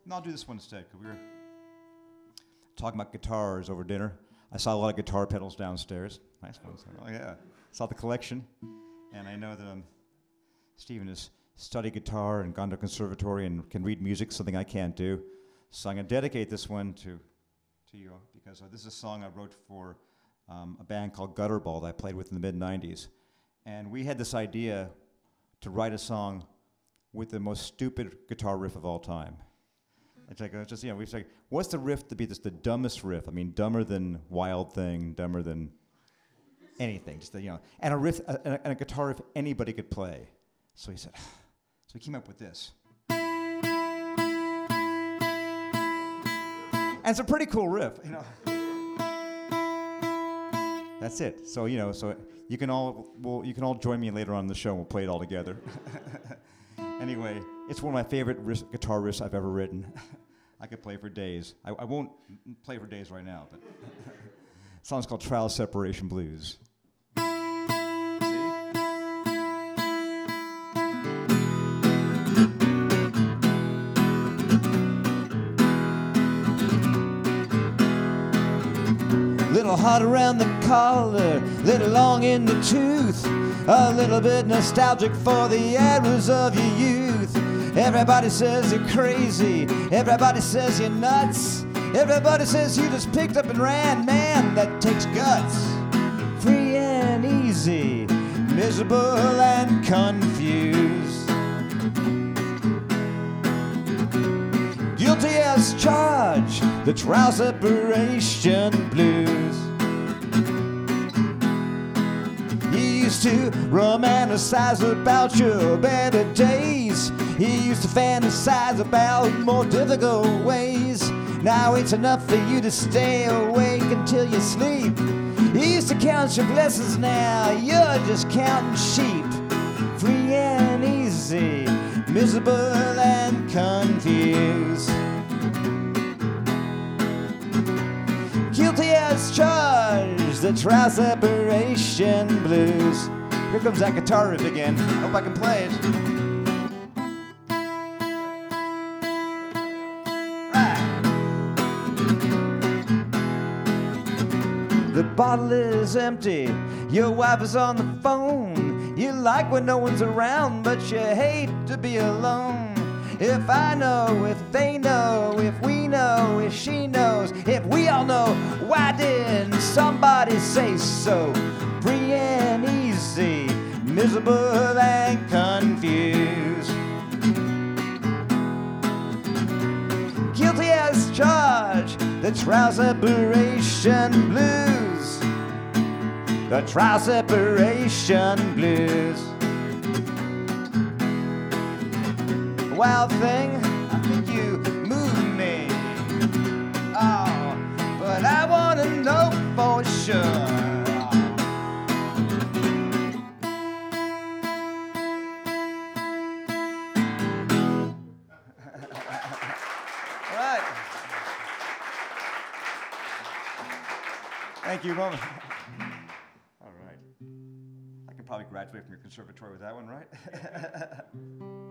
No, I'll do this one instead, because we were talking about guitars over dinner. I saw a lot of guitar pedals downstairs. Nice ones. Oh, yeah. Saw the collection. And I know that Stephen has studied guitar and gone to conservatory and can read music, something I can't do. So I'm going to dedicate this one to you, because this is a song I wrote for a band called Gutterball that I played with in the mid-'90s. And we had this idea to write a song with the most stupid guitar riff of all time. It's like, we say, what's the riff to be the dumbest riff? I mean, dumber than Wild Thing, dumber than anything. And a riff, and a guitar riff anybody could play. So he said, so we came up with this. And it's a pretty cool riff, That's it. So so you can all join me later on in the show. And we'll play it all together. Anyway, it's one of my favorite guitar riffs I've ever written. I could play for days. I won't play for days right now, but the song's called Trial Separation Blues. Little hot around the collar, little long in the tooth, a little bit nostalgic for the eras of your youth. Everybody says you're crazy, everybody says you're nuts, everybody says you just picked up and ran. Man, that takes guts. Free and easy, miserable and confused, guilty as charged, the trial separation blues. You used to romanticize about your better days. You used to fantasize about more difficult ways. Now it's enough for you to stay awake until you sleep. You used to count your blessings, now you're just counting sheep. Free and easy, miserable and confused, guilty as charged, the trial separation blues. Here comes that guitar riff again. Hope I can play it. The bottle is empty, your wife is on the phone. You like when no one's around, but you hate to be alone. If I know, if they know, if we know, if she knows, if we all know, why didn't somebody say so? Free and easy, miserable and confused, guilty as charged, the trial separation blues, the trial separation blues. Wild thing, I think you moved me. Oh, but I want to know for sure. All right. Thank you, Roman. All right. I can probably graduate from your conservatory with that one, right?